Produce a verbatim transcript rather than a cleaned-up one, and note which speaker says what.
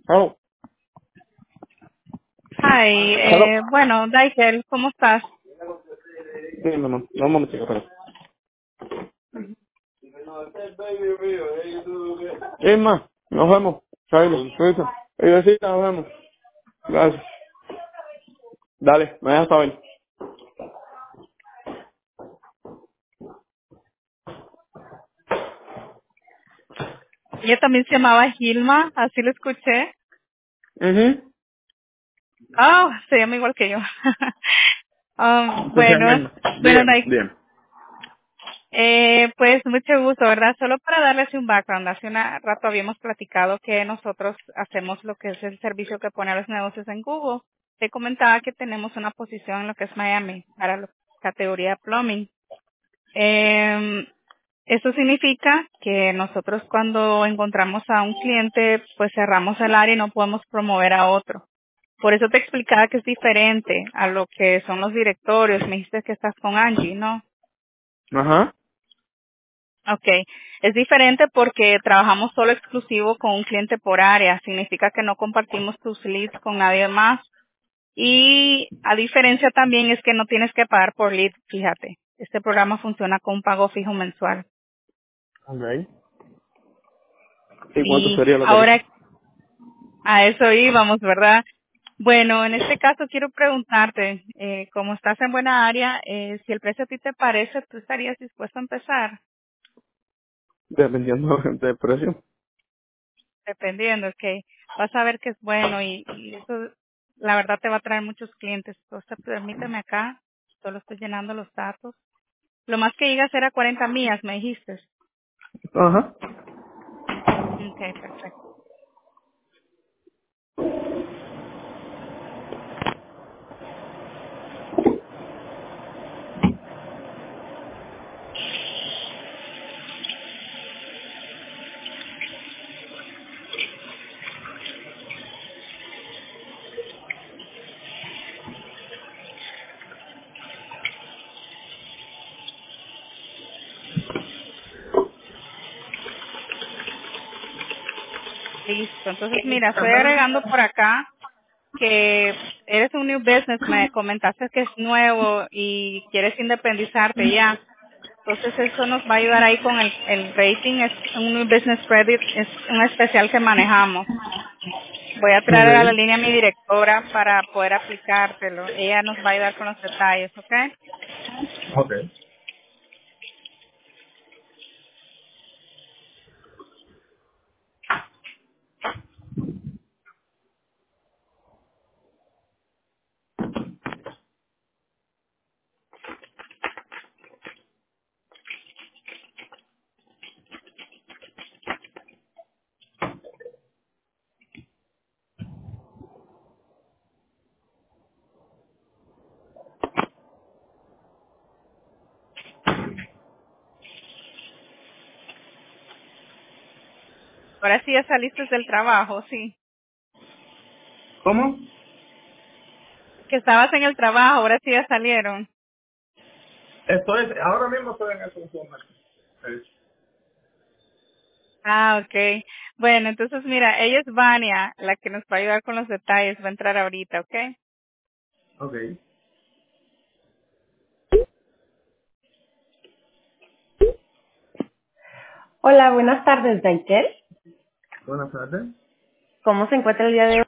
Speaker 1: Oh,
Speaker 2: Hi,
Speaker 1: hello.
Speaker 2: eh, bueno, Daikel, ¿cómo estás?
Speaker 1: Sí, mi amor. No, un momentito, espera. Sí, ma. Nos vemos. Chaito. Chaito. Bebecita, nos vemos. Gracias. Dale, me dejas saber.
Speaker 2: Ella también se llamaba Gilma, así lo escuché.
Speaker 1: Mhm.
Speaker 2: Oh, se llama igual que yo. Um,
Speaker 1: Sí, sí,
Speaker 2: bueno,
Speaker 1: mismo.
Speaker 2: bueno,
Speaker 1: Bien,
Speaker 2: Daikel,
Speaker 1: bien.
Speaker 2: eh, pues mucho gusto, ¿verdad? Solo para darles un background, hace un rato habíamos platicado que nosotros hacemos lo que es el servicio que pone a los negocios en Google. Te comentaba que tenemos una posición en lo que es Miami para la categoría plumbing. Eh, Eso significa que nosotros cuando encontramos a un cliente, pues cerramos el área y no podemos promover a otro. Por eso te explicaba que es diferente a lo que son los directorios. Me dijiste que estás con Angie, ¿no?
Speaker 1: Ajá.
Speaker 2: Okay. Es diferente porque trabajamos solo exclusivo con un cliente por área. Significa que no compartimos tus leads con nadie más. Y a diferencia también es que no tienes que pagar por lead, fíjate. Este programa funciona con un pago fijo mensual.
Speaker 1: Ok. ¿Y cuánto
Speaker 2: Y
Speaker 1: sería la tarifa?
Speaker 2: ahora a eso íbamos, ¿verdad? Bueno, en este caso quiero preguntarte, eh, como estás en buena área, eh, si el precio a ti te parece, ¿tú estarías dispuesto a empezar?
Speaker 1: Dependiendo del precio.
Speaker 2: Dependiendo, que vas a ver que es bueno y, y eso, la verdad, te va a traer muchos clientes. Entonces, permíteme acá, solo estoy llenando los datos. Lo más que llegas era cuarenta millas, me dijiste.
Speaker 1: Ajá.
Speaker 2: Okay, perfecto. Listo. Entonces, mira, estoy agregando por acá que eres un new business, me comentaste que es nuevo y quieres independizarte ya. Entonces eso nos va a ayudar ahí con el, el rating, es un new business credit, es un especial que manejamos. Voy a traer a la
Speaker 1: Ok.
Speaker 2: línea a mi directora para poder aplicártelo. Ella nos va a ayudar con los detalles, ¿ok?
Speaker 1: Ok.
Speaker 2: Ahora sí ya saliste del trabajo, sí.
Speaker 1: ¿Cómo?
Speaker 2: Que estabas en el trabajo, ahora sí ya salieron.
Speaker 1: Estoy, ahora mismo estoy en eso. Sí.
Speaker 2: Ah, okay. Bueno, entonces mira, ella es Vania, la que nos va a ayudar con los detalles, va a entrar ahorita, ¿ok?
Speaker 1: Ok.
Speaker 3: Hola, buenas tardes, Daitel.
Speaker 1: Buenas tardes.
Speaker 3: ¿Cómo se encuentra el día de hoy?